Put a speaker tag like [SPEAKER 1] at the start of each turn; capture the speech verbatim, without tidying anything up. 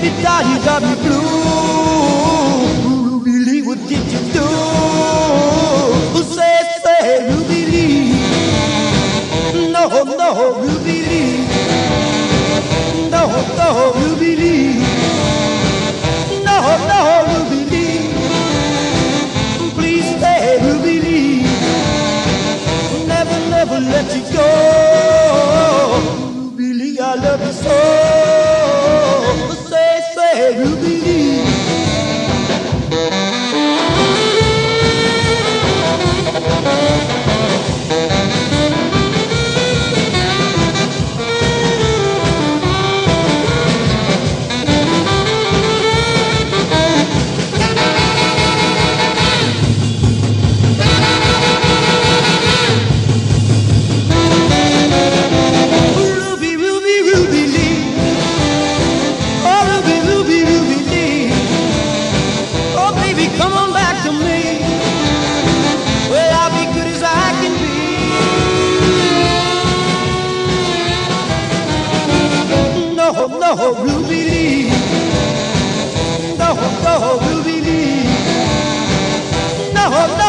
[SPEAKER 1] baby doll, you got me blue. Ruby Lee, what did you do? Say, say, Ruby Lee. No, no, Ruby Lee. No, no, Ruby Lee. No, no, Ruby Lee. Please stay, Ruby Lee. Never, never let you go. Ruby Lee, I love you so. Say, say, Ruby Lee. Come on back to me. Well, I'll be good as I can be. No, no, Ruby Lee. No, no, Ruby Lee. No, no.